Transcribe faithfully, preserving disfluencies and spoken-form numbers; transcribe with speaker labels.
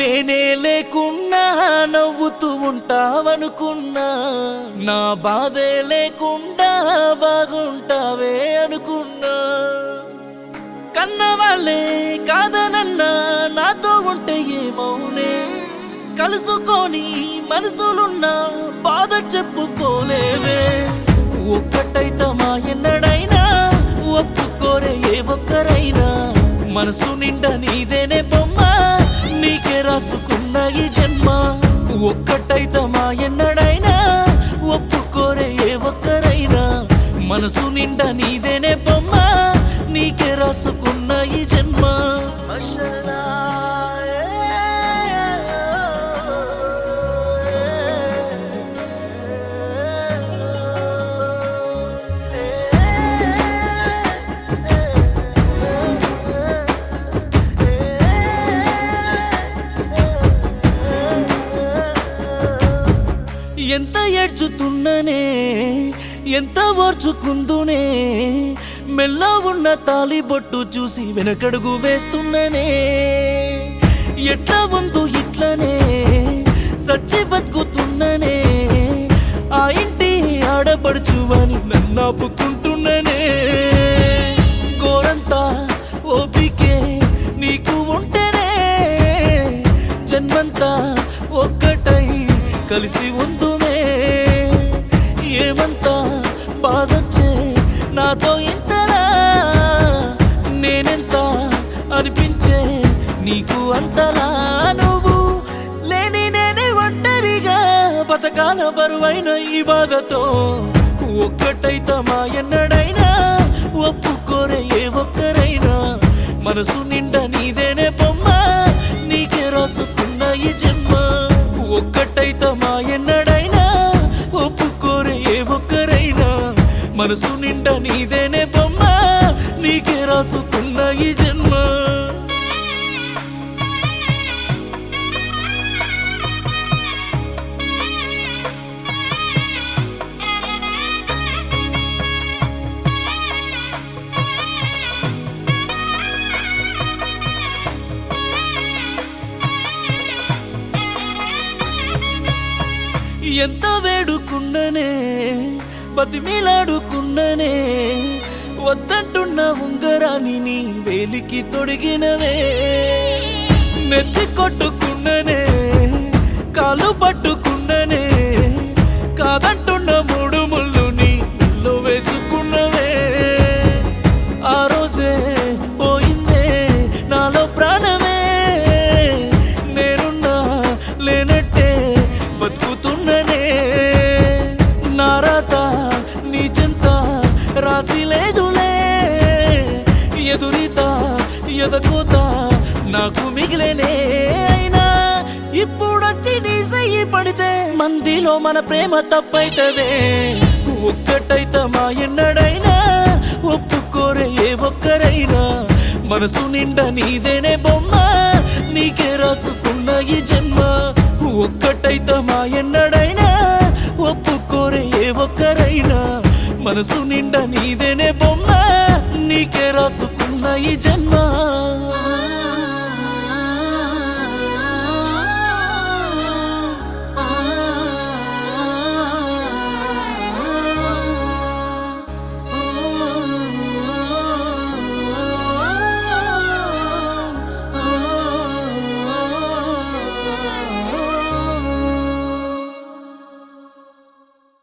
Speaker 1: నేనే లేకున్నా నవ్వుతూ ఉంటావనుకున్నా, నా బాధే లేకుండా బాగుంటావే అనుకున్నా. కన్నవాళ్ళే కాదనన్నా నాతో ఉంటే ఏమౌనే, కలుసుకొని మనసులున్నా బాధ చెప్పుకోలేవే. ఒక్కటైతమా ఎన్నడైనా ఒప్పుకోరే ఏ ఒక్కరైనా, మనసు నిండా నీదేనే బొమ్మ నీకే రాసుకున్న ఈ జన్మ. ఒక్కటైతమా ఎన్నడైనా ఒప్పుకోరే ఏ ఒక్కరైనా, మనసు నిండా నీదేనే బొమ్మ నీకే రాసుకున్న ఈ జన్మ. ఎంత ఏడ్చుతున్ననే ఎంత ఓర్చుకుందునే, మెల్ల ఉన్న తాళి బొట్టు చూసి వెనకడుగు వేస్తున్ననే. ఎట్లా ఉందో ఇట్లనే సచ్చి బతుకుతున్ననే, ఆ ఇంటి ఆడపడుచువని నన్నాపుకుంటున్ననే. గోరంతా ఓపికే నీకు ఉంటేనే, జన్మంతా ఒక్కటై కలిసి ఉందుమే. ఏమంతా బాధొచ్చే నాతో ఇంతలా, నేనెంత అనిపించే నీకు అంతలా. నువ్వు లేని నేనే ఒంటరిగా బతకాల బరువైన ఈ బాధతో. ఒక్కటైతమా ఎన్నడైనా ఒప్పుకోరే ఏ ఒక్కరైనా, మనసు నిండా నీదేనే బొమ్మ నీకే రాసుకున్న ఈ జన్మ. ఒక్కటైతమా ఎన్నడైనా ఒప్పుకోరే ఏ ఒక్కరైనా, మనసు నిండా నీదేనే బొమ్మ నీకే రాసుకున్న ఈ జన్మ. ఎంత వేడుకున్ననే బతిమిలాడుకున్ననే, వద్దంటున్న ఉంగరాన్ని నీ వేలికి తొడిగినవే. నెత్తి కొట్టుకున్ననే కాలు పట్టుకున్ననే, కాదంటున్న మూడు ముళ్ళు నీ ముళ్ళు వేసుకున్నవే. ఆ రోజే పోయిందే నాలో ప్రాణమే, నేనున్నా లేనట్టే బతుకుతున్ననే. నారాత నీ చెంత రాసి లేదులే, ఎదురిత ఎదకోత నాకు మిగిలేనే. అయినా ఇప్పుడొచ్చి నీ సయ్యి పడితే మందిలో మన ప్రేమ తప్పైతదే. ఒక్కటైతమా ఎన్నడైనా ఒప్పుకోరే ఏ ఒక్కరైనా, మనసు నిండా నీదేనే బొమ్మ నీకే రాసుకున్న ఈ జన్మ. ఒక్కటైతమా ఎన్నడైనా ఒప్పుకోరే ఏ ఒక్కరైనా, మనసు నిండా నీదేనే బొమ్మ నీకే రాసుకున్న ఈ జన్మ.